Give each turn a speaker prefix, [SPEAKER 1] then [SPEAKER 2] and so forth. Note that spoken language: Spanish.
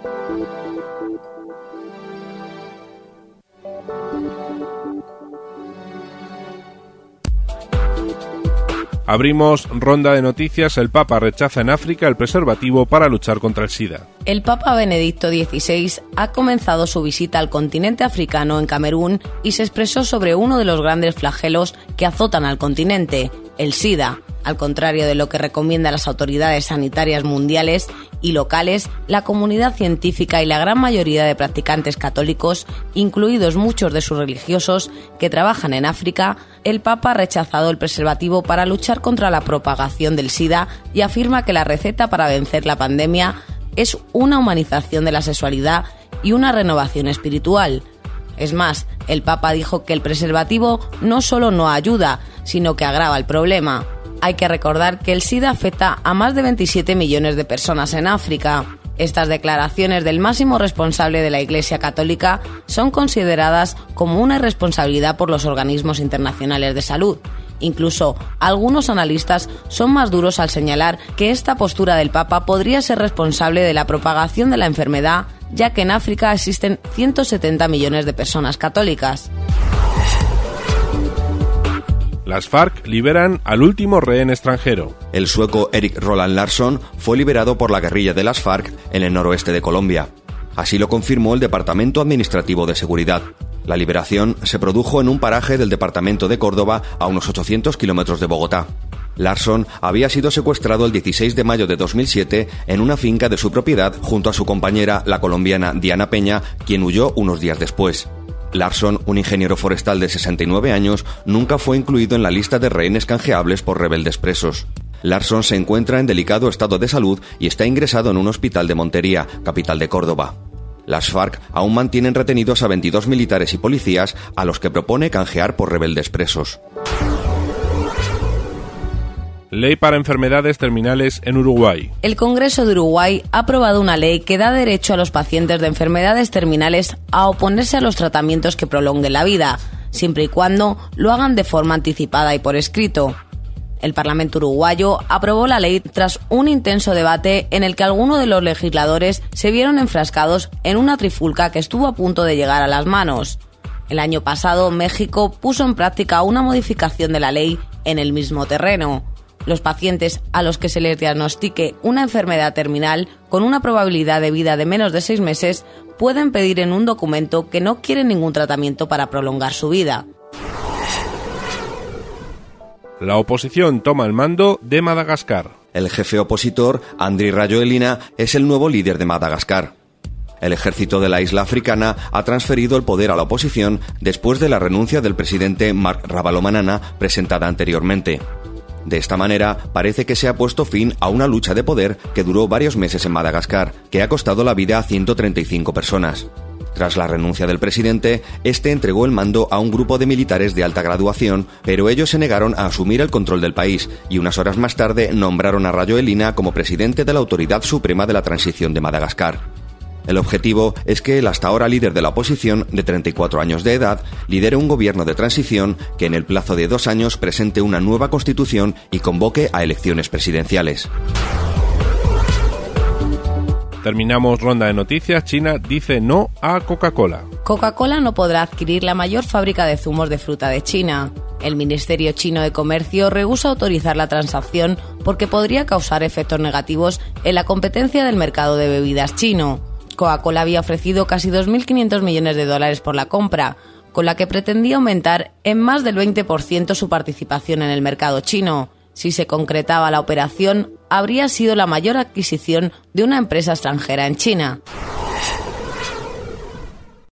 [SPEAKER 1] Abrimos ronda de noticias. El Papa rechaza en África el preservativo para luchar contra el SIDA.
[SPEAKER 2] El Papa Benedicto XVI ha comenzado su visita al continente africano en Camerún y se expresó sobre uno de los grandes flagelos que azotan al continente, el SIDA. Al contrario de lo que recomiendan las autoridades sanitarias mundiales y locales, la comunidad científica y la gran mayoría de practicantes católicos, incluidos muchos de sus religiosos que trabajan en África, el Papa ha rechazado el preservativo para luchar contra la propagación del SIDA y afirma que la receta para vencer la pandemia es una humanización de la sexualidad y una renovación espiritual. Es más, el Papa dijo que el preservativo no solo no ayuda, sino que agrava el problema. Hay que recordar que el SIDA afecta a más de 27 millones de personas en África. Estas declaraciones del máximo responsable de la Iglesia Católica son consideradas como una irresponsabilidad por los organismos internacionales de salud. Incluso algunos analistas son más duros al señalar que esta postura del Papa podría ser responsable de la propagación de la enfermedad, ya que en África existen 170 millones de personas católicas.
[SPEAKER 1] Las FARC liberan al último rehén extranjero.
[SPEAKER 3] El sueco Erik Roland Larsson fue liberado por la guerrilla de las FARC en el noroeste de Colombia. Así lo confirmó el Departamento Administrativo de Seguridad. La liberación se produjo en un paraje del departamento de Córdoba a unos 800 kilómetros de Bogotá. Larsson había sido secuestrado el 16 de mayo de 2007 en una finca de su propiedad junto a su compañera, la colombiana Diana Peña, quien huyó unos días después. Larsson, un ingeniero forestal de 69 años, nunca fue incluido en la lista de rehenes canjeables por rebeldes presos. Larsson se encuentra en delicado estado de salud y está ingresado en un hospital de Montería, capital de Córdoba. Las FARC aún mantienen retenidos a 22 militares y policías a los que propone canjear por rebeldes presos.
[SPEAKER 1] Ley para enfermedades terminales en Uruguay.
[SPEAKER 2] El Congreso de Uruguay ha aprobado una ley que da derecho a los pacientes de enfermedades terminales a oponerse a los tratamientos que prolonguen la vida, siempre y cuando lo hagan de forma anticipada y por escrito. El Parlamento uruguayo aprobó la ley tras un intenso debate en el que algunos de los legisladores se vieron enfrascados en una trifulca que estuvo a punto de llegar a las manos. El año pasado, México puso en práctica una modificación de la ley en el mismo terreno. Los pacientes a los que se les diagnostique una enfermedad terminal con una probabilidad de vida de menos de 6 meses pueden pedir en un documento que no quieren ningún tratamiento para prolongar su vida.
[SPEAKER 1] La oposición toma el mando de Madagascar.
[SPEAKER 3] El jefe opositor, Andry Rajoelina, es el nuevo líder de Madagascar. El ejército de la isla africana ha transferido el poder a la oposición después de la renuncia del presidente Marc Ravalomanana presentada anteriormente. De esta manera, parece que se ha puesto fin a una lucha de poder que duró varios meses en Madagascar, que ha costado la vida a 135 personas. Tras la renuncia del presidente, este entregó el mando a un grupo de militares de alta graduación, pero ellos se negaron a asumir el control del país y unas horas más tarde nombraron a Rajoelina como presidente de la Autoridad Suprema de la Transición de Madagascar. El objetivo es que el hasta ahora líder de la oposición, de 34 años de edad, lidere un gobierno de transición que en el plazo de 2 años presente una nueva constitución y convoque a elecciones presidenciales.
[SPEAKER 1] Terminamos ronda de noticias. China dice no a Coca-Cola.
[SPEAKER 2] Coca-Cola no podrá adquirir la mayor fábrica de zumos de fruta de China. El Ministerio Chino de Comercio rehúsa autorizar la transacción porque podría causar efectos negativos en la competencia del mercado de bebidas chino. Coca-Cola había ofrecido casi 2.500 millones de dólares por la compra, con la que pretendía aumentar en más del 20% su participación en el mercado chino. Si se concretaba la operación, habría sido la mayor adquisición de una empresa extranjera en China.